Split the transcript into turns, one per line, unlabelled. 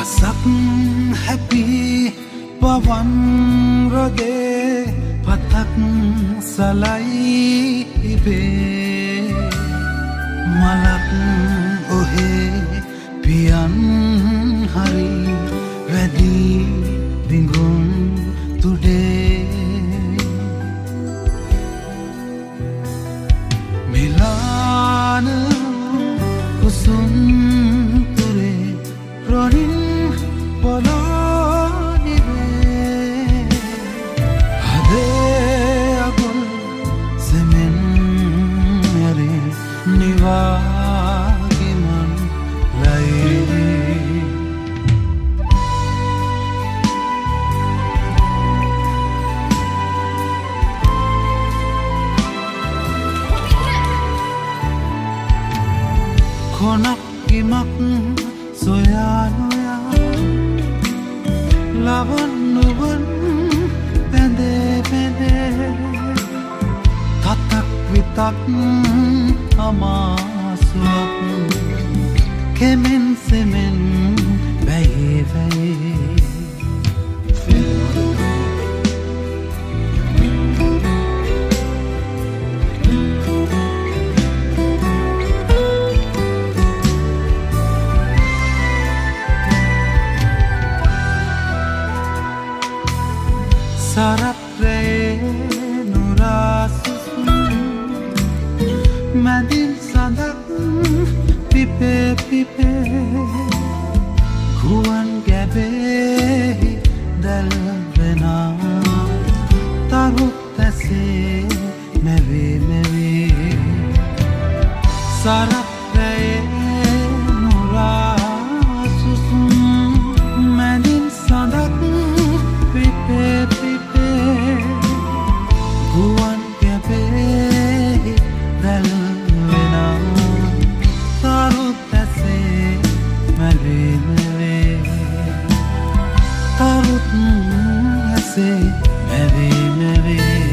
මසක් හැපි පවන් රොදේ පතක් සලයි ඉබේ මලක් ඔහේ පියන් හරි වැඩි දිඟුම් තුඩේ මිලාන කුසුම් තුරේ රොනින් පොළොනිවේ හදේ අගුල් සෙමෙන් මැරේ නිවාගිමන් ලයි කොනක් ගිමක් සොයා නොයා ලවන් නුවන් පැඳේ පැඳේ තතක් විතක් අමාසුවක් කෙමෙන් සෙමෙන් වැයේ වැයේ සරත්‍රයේ නුරාසුසුම් මැදින් සඳක් පිපේ පිපේ ගුවන් ගැබේ දැල්වෙනා තරුත් ඇසේ මැවේ මැවේ සරත්‍රයේ නුරාසුසුම් මැදින් සඳක් පිපේ ගුවන් ගැබේ දැල්වෙනා තරුත් ඇසේ මැවේ මැවේ තරුත් ඇසේ මැවේ මැවේ